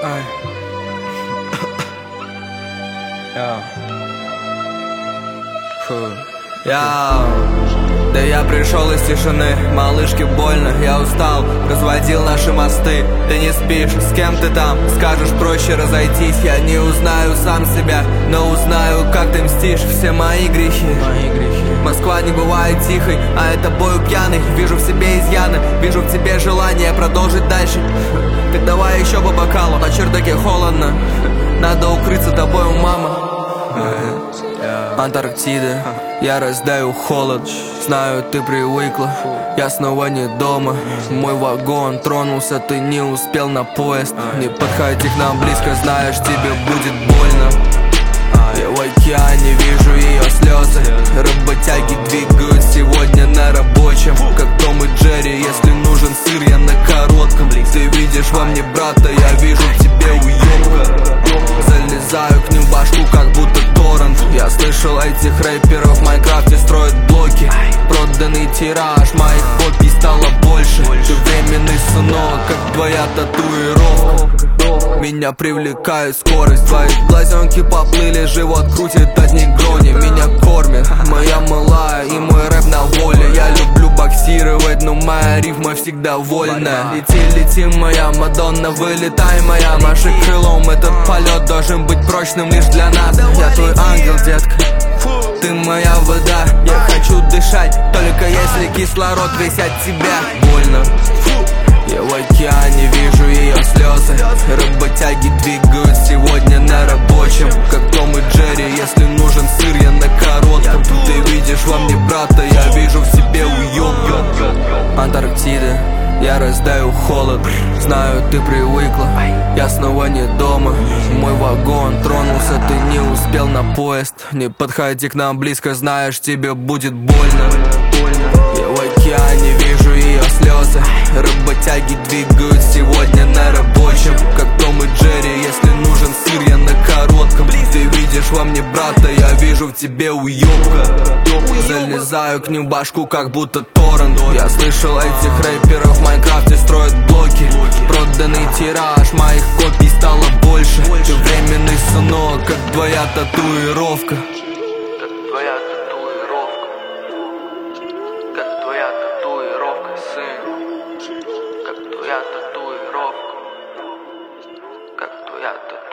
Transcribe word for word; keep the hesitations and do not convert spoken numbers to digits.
Ай. Я. Фу. Я. Да я пришел из тишины, малышке больно, я устал, разводил наши мосты. Ты не спишь, с кем ты там? Скажешь, проще разойтись. Я не узнаю сам себя, но узнаю, как ты мстишь все мои грехи. Мои грехи. Москва не бывает тихой, а это бою пьяный. Вижу в себе изъяны, вижу в тебе желание продолжить дальше. Так давай еще по бокалу, на чердаке холодно, надо укрыться тобой, мама. Антарктида, я раздаю холод. Знаю, ты привыкла, я снова не дома. Мой вагон тронулся, ты не успел на поезд. Не подходи к нам близко, знаешь, тебе будет больно. Я в океане вижу ее слезы. Работяги двигают сегодня на рабочем, как Том и Джерри, если нужен сыр, я на коротком. Ты видишь во мне брата, я вижу в тебе уёбка. Залезаю к ним в башку, как будто торрент. Я слышал, этих рэперов в Майнкрафте строят блоки. Проданный тираж моих копий стало больше. Ты временный сынок, как твоя татуировка. Меня привлекает скорость, твои глазенки поплыли, живот крутит от негрони. Меня кормит моя мылая и мой рэп на воле. Я люблю боксировать, но моя рифма всегда вольная. Лети, лети, моя Мадонна, вылетай, моя, маши крылом. Этот полет должен быть прочным лишь для нас. Я твой ангел, детка, ты моя вода. Я хочу дышать, только если кислород весь от тебя. Больно. Я в океане вижу ее слезы. Работяги двигают сегодня на рабочем, как Том и Джерри, если нужен сыр, я на коротком. Ты видишь во мне брата, я вижу в себе уёбка. Антарктида, я раздаю холод. Знаю, ты привыкла, я снова не дома. Мой вагон тронулся, ты не успел на поезд. Не подходи к нам близко, знаешь, тебе будет больно. Я в океане вижу ее слезы. Работяги двигают сегодня на рабочем, как Том и Джерри, если нужен сыр, я на коротком. Ты видишь во мне брата, я вижу в тебе уёбка. Залезаю к ним в башку, как будто торрент. Я слышал, этих рэперов в Майнкрафте строят блоки. Проданный тираж моих копий стало больше. Ты временный сынок, как твоя татуировка. Как твоя татуировка. Как твоя татуировка, сын. Как твоя татуировка. Как твоя татуировка.